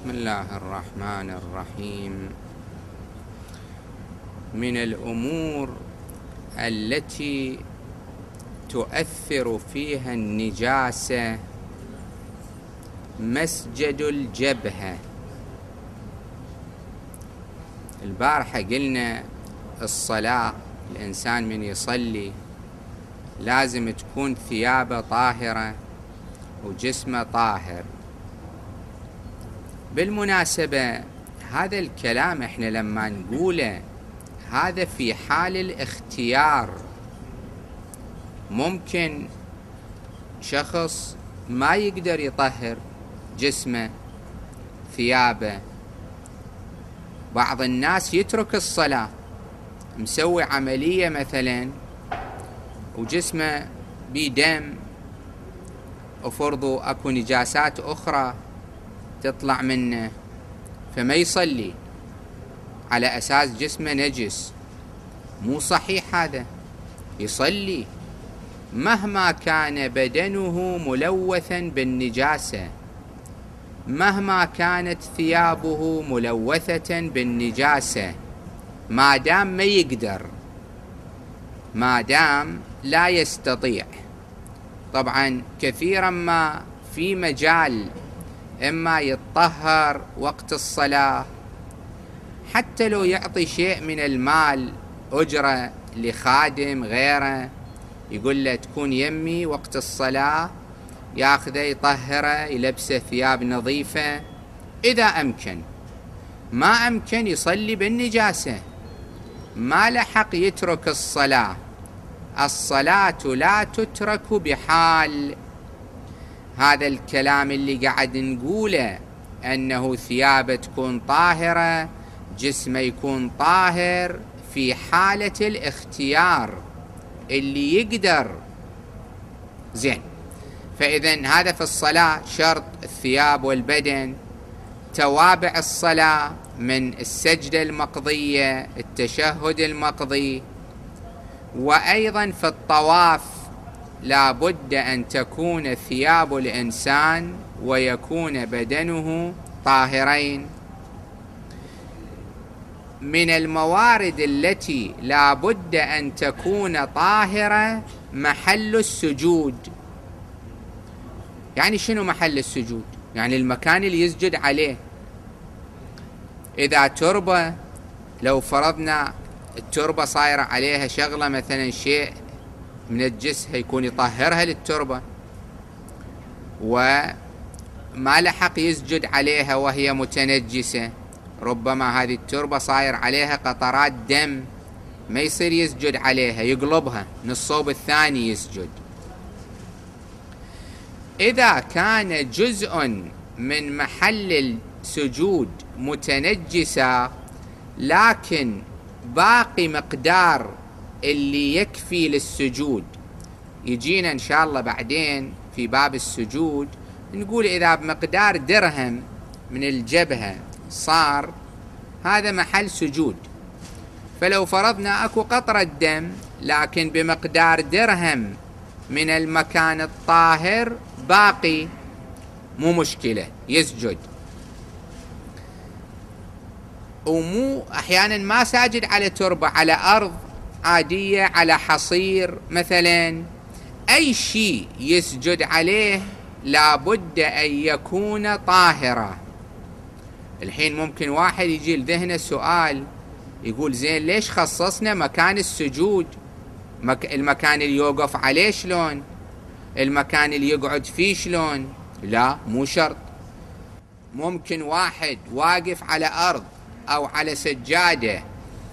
بسم الله الرحمن الرحيم. من الأمور التي تؤثر فيها النجاسة مسجد الجبهة. البارحة قلنا الصلاة، الإنسان من يصلي لازم تكون ثيابه طاهرة وجسمه طاهر. بالمناسبة هذا الكلام احنا لما نقوله هذا في حال الاختيار. ممكن شخص ما يقدر يطهر جسمه ثيابه. بعض الناس يترك الصلاة، مسوي عملية مثلا وجسمه بدم وفرضوا اكو نجاسات اخرى تطلع منه، فما يصلي على أساس جسمه نجس. مو صحيح هذا، يصلي مهما كان بدنه ملوثا بالنجاسة، مهما كانت ثيابه ملوثة بالنجاسة، ما دام ما يقدر، ما دام لا يستطيع. طبعا كثيرا ما في مجال إما يتطهر وقت الصلاة، حتى لو يعطي شيء من المال أجرة لخادم غيره، يقول له تكون يمي وقت الصلاة، ياخذه يطهره يلبسه ثياب نظيفة إذا أمكن. ما أمكن يصلي بالنجاسة، ما لحق يترك الصلاة. الصلاة لا تترك بحال. هذا الكلام اللي قاعد نقوله أنه ثيابه تكون طاهرة، جسمه يكون طاهر في حالة الاختيار اللي يقدر. زين، فإذن هذا في الصلاة شرط الثياب والبدن. توابع الصلاة من السجدة المقضية، التشهد المقضي، وأيضا في الطواف لا بد أن تكون ثياب الإنسان ويكون بدنه طاهرين. من الموارد التي لا بد أن تكون طاهرة محل السجود. يعني شنو محل السجود؟ يعني المكان اللي يسجد عليه. إذا تربة، لو فرضنا التربة صايرة عليها شغلة مثلا شيء منجسها، يكون يطهرها للتربة، وما لحق يسجد عليها وهي متنجسة. ربما هذه التربة صاير عليها قطرات دم، ما يصير يسجد عليها، يقلبها من الصوب الثاني يسجد. إذا كان جزء من محل السجود متنجسة لكن باقي مقدار اللي يكفي للسجود، يجينا إن شاء الله بعدين في باب السجود نقول إذا بمقدار درهم من الجبهة صار هذا محل سجود. فلو فرضنا أكو قطرة دم لكن بمقدار درهم من المكان الطاهر باقي، مو مشكلة يسجد. ومو أحيانا ما ساجد على تربة، على أرض عادية، على حصير مثلا، أي شيء يسجد عليه لابد أن يكون طاهرا. الحين ممكن واحد يجي لذهنه سؤال، يقول زين ليش خصصنا مكان السجود؟ المكان اللي يوقف عليه شلون؟ المكان اللي يقعد فيه شلون؟ لا، مو شرط. ممكن واحد واقف على أرض أو على سجادة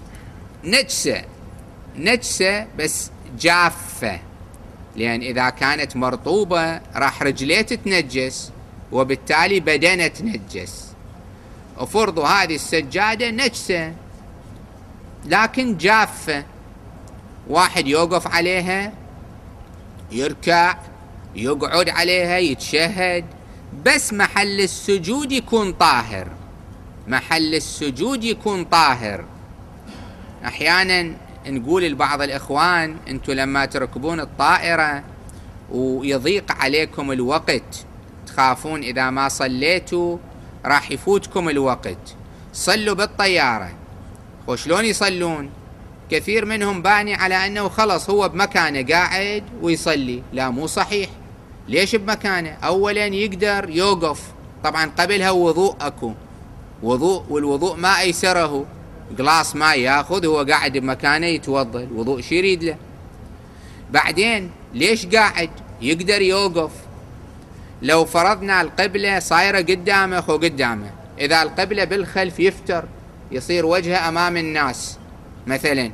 نجسة بس جافة، لأن إذا كانت مرطوبة راح رجليه تتنجس وبالتالي بدنه تنجس. وفرضوا هذه السجادة نجسة لكن جافة، واحد يوقف عليها، يركع، يقعد عليها، يتشهد، بس محل السجود يكون طاهر. محل السجود يكون طاهر. أحيانا نقول لبعض الإخوان أنتوا لما تركبون الطائرة ويضيق عليكم الوقت، تخافون إذا ما صليتوا راح يفوتكم الوقت، صلوا بالطيارة. وشلون يصلون؟ كثير منهم باني على أنه خلص هو بمكانه قاعد ويصلي. لا، مو صحيح. ليش بمكانه؟ أولا يقدر يوقف، طبعا قبلها وضوء أكو وضوء، والوضوء ما أيسره، قلاص ماء ياخذ هو قاعد بمكانه يتوضا، الوضوء شي يريد له. بعدين ليش قاعد؟ يقدر يوقف. لو فرضنا القبلة صايرة قدامه خو قدامه، إذا القبلة بالخلف يفتر، يصير وجهه أمام الناس مثلا.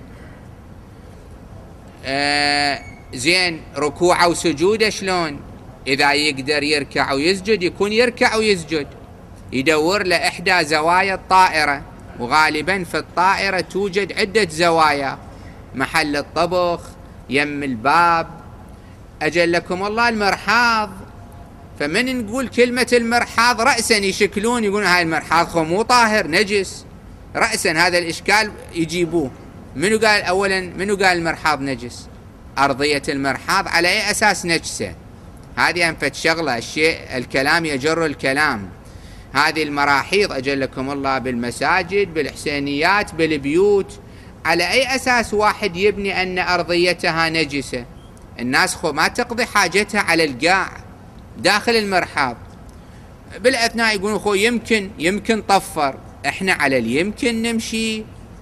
زين، ركوعه وسجوده شلون؟ إذا يقدر يركع ويسجد يكون يركع ويسجد، يدور له إحدى زوايا الطائرة، وغالبا في الطائرة توجد عدة زوايا، محل الطبخ، يم الباب، أجلكم الله المرحاض. فمن نقول كلمة المرحاض رأسا يشكلون، يقولون هاي المرحاض خو مو طاهر نجس، رأسا هذا الإشكال يجيبوه. منو قال أولا؟ منو قال المرحاض نجس؟ أرضية المرحاض على أي أساس نجسة؟ هذه أنفت شغلة، الشيء الكلام يجر الكلام. هذه المراحيض أجلكم الله بالمساجد، بالحسينيات، بالبيوت، على أي أساس واحد يبني أن أرضيتها نجسة؟ الناس خو ما تقضي حاجتها على القاع داخل المرحاض. بالأثناء يقولون خو يمكن طفر. احنا على اليمكن نمشي،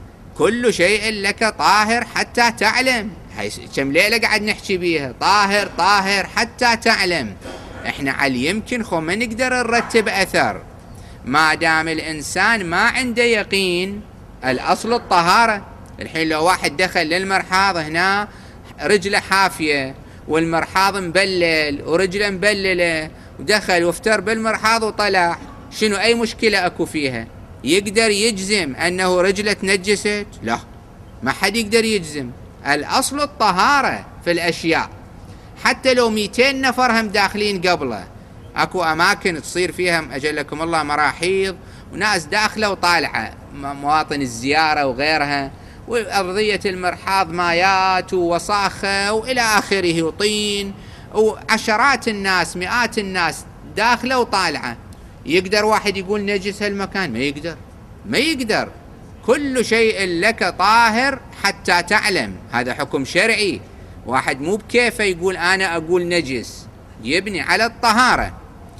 كل شيء لك طاهر حتى تعلم. كم ليلة قاعد نحكي بيها، طاهر طاهر حتى تعلم. احنا على اليمكن خو ما نقدر نرتب أثر ما دام الإنسان ما عنده يقين. الأصل الطهارة. الحين لو واحد دخل للمرحاض هنا رجله حافية والمرحاض مبلل ورجله مبللة، ودخل وافتر بالمرحاض وطلع، شنو أي مشكلة أكو فيها؟ يقدر يجزم أنه رجله تنجست؟ لا، ما حد يقدر يجزم. الأصل الطهارة في الأشياء. حتى لو 200 نفر هم داخلين قبله، أكو أماكن تصير فيها أجلكم الله مراحيض وناس داخلة وطالعة، مواطن الزيارة وغيرها، وأرضية المرحاض مايات ووساخة وإلى آخره وطين، وعشرات الناس مئات الناس داخلة وطالعة. يقدر واحد يقول نجس هالمكان؟ ما يقدر. كل شيء لك طاهر حتى تعلم، هذا حكم شرعي. واحد مو بكيفه يقول أنا أقول نجس، يبني على الطهارة.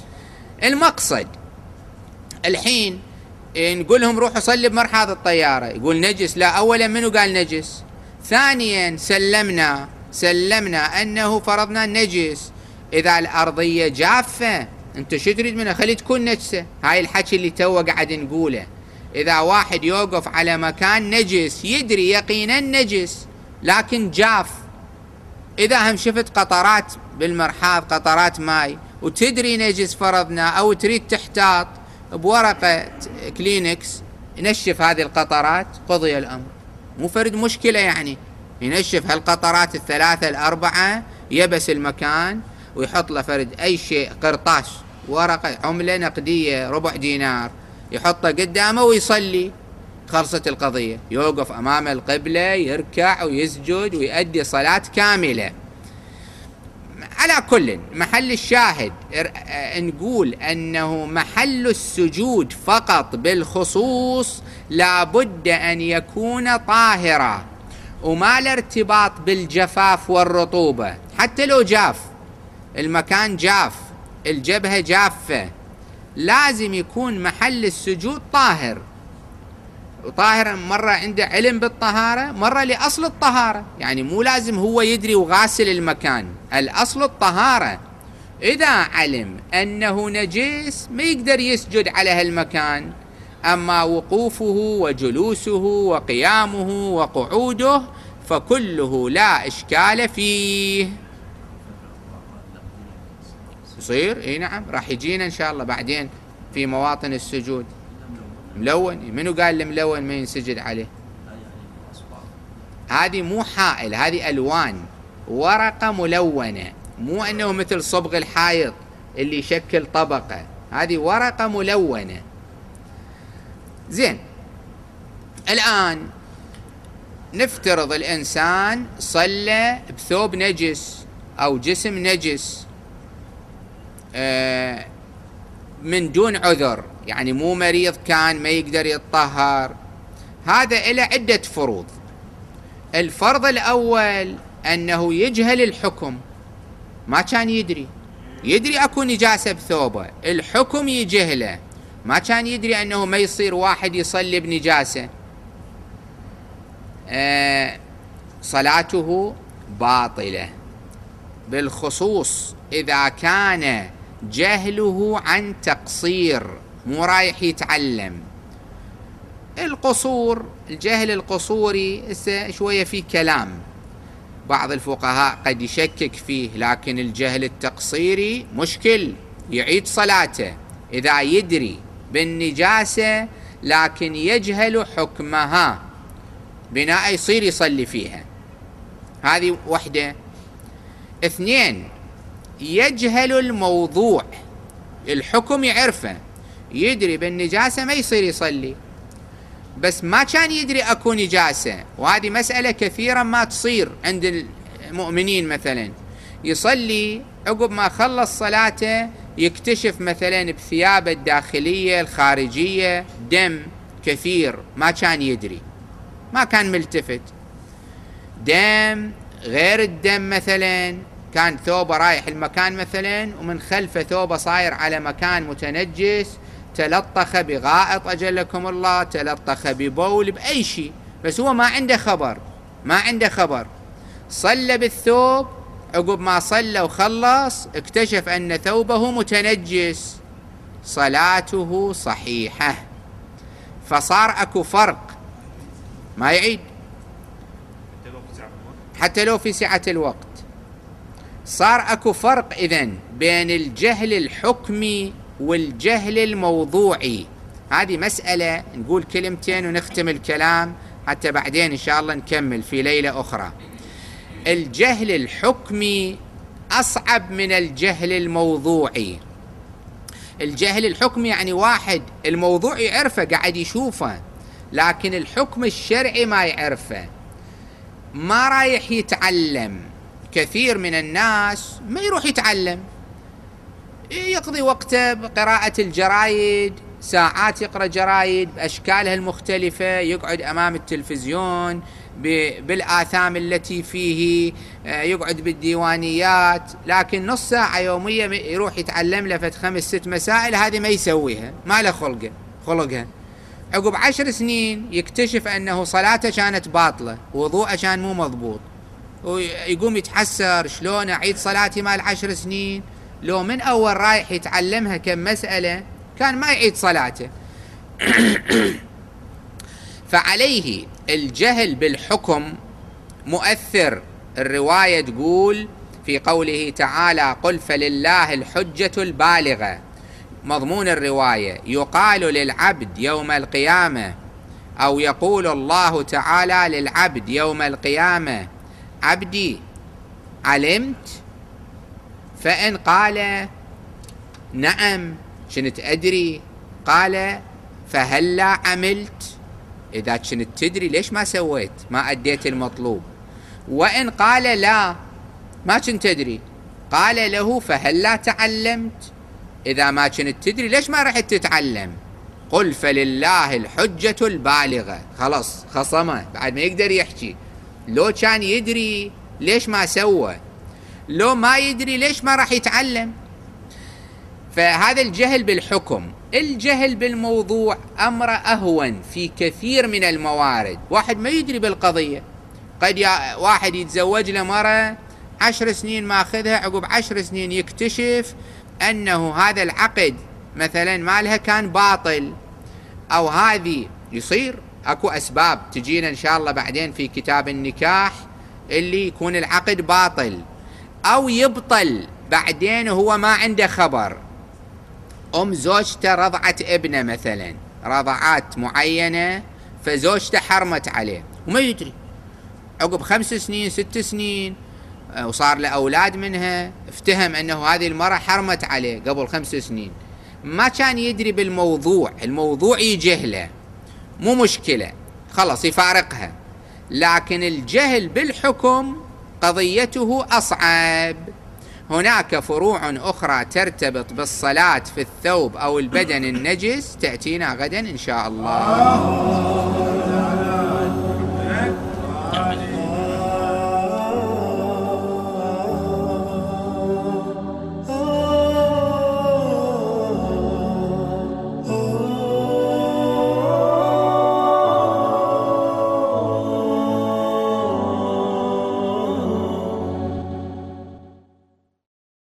المقصد الحين نقولهم روحوا صلي بمرحاض الطيارة، يقول نجس. لا، أولا منو قال نجس؟ ثانيا سلمنا أنه فرضنا نجس. إذا الأرضية جافة أنت شو تريد منها؟ خلي تكون نجسة. هاي الحكي اللي تو قاعد نقوله. إذا واحد يوقف على مكان نجس يدري يقينا نجس لكن جاف، إذا هم شفت قطرات بالمرحاض قطرات ماي وتدري نجس فرضنا، أو تريد تحتاط بورقة كلينكس ينشف هذه القطرات، قضي الأمر، مو فرد مشكلة يعني. ينشف هالقطرات 3 4 يبس المكان ويحط له فرد أي شيء، قرطاس، ورقة، عملة نقدية، ربع دينار، يحطه قدامه ويصلي، خلصت القضية. يوقف أمام القبلة، يركع ويسجد ويؤدي صلاة كاملة. على كل محل الشاهد نقول أنه محل السجود فقط بالخصوص لابد أن يكون طاهرا، وما الارتباط بالجفاف والرطوبة. حتى لو جاف المكان، جاف الجبهة جافة، لازم يكون محل السجود طاهر. وطاهر مرة عنده علم بالطهارة، مرة لأصل الطهارة، يعني مو لازم هو يدري وغاسل المكان. الأصل الطهارة. إذا علم أنه نجس ما يقدر يسجد على هالمكان، أما وقوفه وجلوسه وقيامه وقعوده فكله لا إشكال فيه. يصير اي نعم، راح يجينا ان شاء الله بعدين في مواطن السجود. ملون، منو قال الملون ما ينسجد عليه؟ هذه مو حائل، هذه الوان، ورقة ملونة، مو انه مثل صبغ الحائط اللي يشكل طبقة، هذه ورقة ملونة. زين، الآن نفترض الإنسان صلى بثوب نجس أو جسم نجس من دون عذر، يعني مو مريض كان ما يقدر يتطهر. هذا له عدة فروض. الفرض الأول أنه يجهل الحكم، ما كان يدري أكو نجاسة بثوبه، الحكم يجهله، ما كان يدري أنه ما يصير واحد يصلي بنجاسة، صلاته باطلة، بالخصوص إذا كان جهله عن تقصير، مو رايح يتعلم. القصور، الجهل القصوري شوية في كلام، بعض الفقهاء قد يشكك فيه، لكن الجهل التقصيري مشكل، يعيد صلاته إذا يدري بالنجاسة لكن يجهل حكمها، بناء يصير يصلي فيها. هذه وحدة. 2، يجهل الموضوع، الحكم يعرفه، يدري بالنجاسة ما يصير يصلي، بس ما كان يدري أكو نجاسة. وهذه مسألة كثيرا ما تصير عند المؤمنين، مثلا يصلي عقب ما خلص صلاته يكتشف مثلا بثيابه الداخلية الخارجية دم كثير، ما كان يدري، ما كان ملتفت، دم غير الدم، مثلا كان ثوبه رايح المكان مثلا ومن خلفه ثوبه صاير على مكان متنجس، تلطخ بغائط أجلكم الله، تلطخ ببول، بأي شيء، بس هو ما عنده خبر، صلى بالثوب، عقب ما صلى وخلص اكتشف أن ثوبه متنجس، صلاته صحيحة. فصار أكو فرق، ما يعيد حتى لو في سعة الوقت. صار أكو فرق إذن بين الجهل الحكمي والجهل الموضوعي. هذه مسألة نقول كلمتين ونختم الكلام حتى بعدين إن شاء الله نكمل في ليلة أخرى. الجهل الحكمي أصعب من الجهل الموضوعي. الجهل الحكمي يعني واحد الموضوع يعرفه، قاعد يشوفه، لكن الحكم الشرعي ما يعرفه، ما رايح يتعلم. كثير من الناس ما يروح يتعلم، يقضي وقته بقراءة الجرايد، ساعات يقرأ جرايد بأشكالها المختلفة، يقعد أمام التلفزيون بالآثام التي فيه، يقعد بالديوانيات، لكن نص ساعة يومية يروح يتعلم له 5-6 مسائل، هذه ما يسويها، ما له خلقها. عقب 10 سنين يكتشف أنه صلاته كانت باطلة، وضوءه كان مو مضبوط، ويقوم يتحسر، شلون أعيد صلاتي مال 10 سنين لو من أول رايح يتعلمها كم مسألة كان ما يعيد صلاته. فعليه الجهل بالحكم مؤثر. الرواية تقول في قوله تعالى قل فلله الحجة البالغة، مضمون الرواية يقال للعبد يوم القيامة، أو يقول الله تعالى للعبد يوم القيامة عبدي علمت؟ فإن قال نعم كنت أدري، قال فهلا عملت؟ إذا كنت تدري ليش ما سويت، ما أديت المطلوب؟ وإن قال لا ما كنت أدري، قال له فهلا تعلمت؟ إذا ما كنت تدري ليش ما رحت تتعلم؟ قل فلله الحجة البالغة. خلاص خصمه، بعد ما يقدر يحكي. لو كان يدري ليش ما سوى؟ لو ما يدري ليش ما راح يتعلم؟ فهذا الجهل بالحكم. الجهل بالموضوع أمر أهون في كثير من الموارد. واحد ما يدري بالقضية، قد واحد يتزوج له مرة 10 سنين ماخذها، عقب 10 سنين يكتشف أنه هذا العقد مثلا مالها كان باطل، أو هذه يصير أكو أسباب تجينا إن شاء الله بعدين في كتاب النكاح اللي يكون العقد باطل أو يبطل بعدين هو ما عنده خبر. زوجته رضعت ابنه مثلا رضعات معينة، فزوجته حرمت عليه وما يدري، عقب 5 سنين 6 سنين وصار له أولاد منها، افتهم أنه هذه المرأة حرمت عليه قبل 5 سنين، ما كان يدري بالموضوع، الموضوع يجهله مو مشكلة، خلص يفارقها. لكن الجهل بالحكم قضيته أصعب، هناك فروع أخرى ترتبط بالصلاة في الثوب أو البدن النجس تأتينا غدا إن شاء الله.